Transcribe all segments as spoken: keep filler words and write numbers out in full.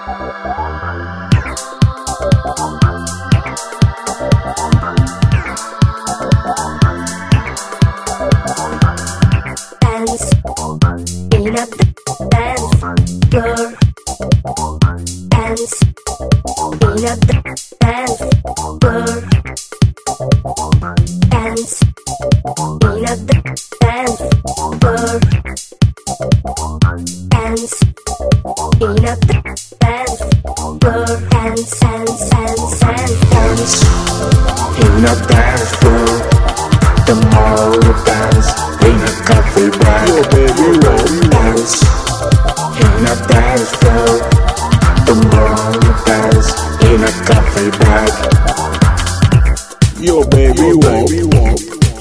Dance in a dance floor. Dance in a dance floor. Dance in a dance floor. Dance in a dance floor. Dance, dance, dance, dance, dance in a dance floor. The more you dance in a coffee bar, yo baby, won't dance in a dance floor. The more you dance in a coffee bar, yo baby, won't.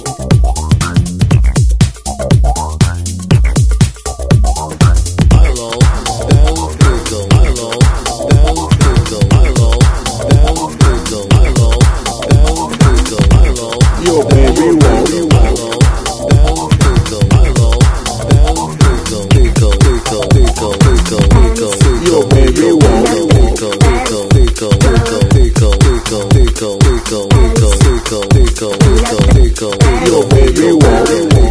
Yo baby, won't. Yo baby, won't. Yo baby, won't.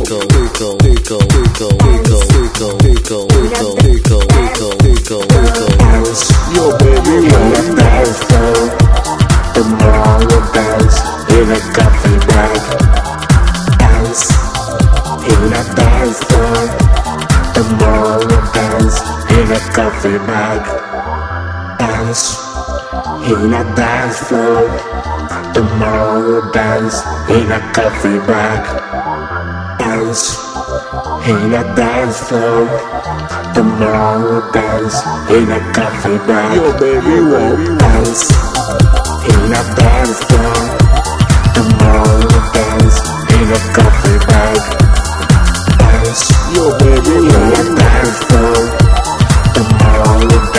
Yo baby, won't dance floor. The more you dance in a coffee bag. Dance in a dance floor. The more you dance in a coffee bag. Dance in a dance floor. The more you dance in a coffee bag. Dance in a dance floor. The more you dance in a coffee bag. Yo baby, won't dance in a dance floor. The more you dance in a coffee bag. Dance, yo baby, in a dance floor. The more you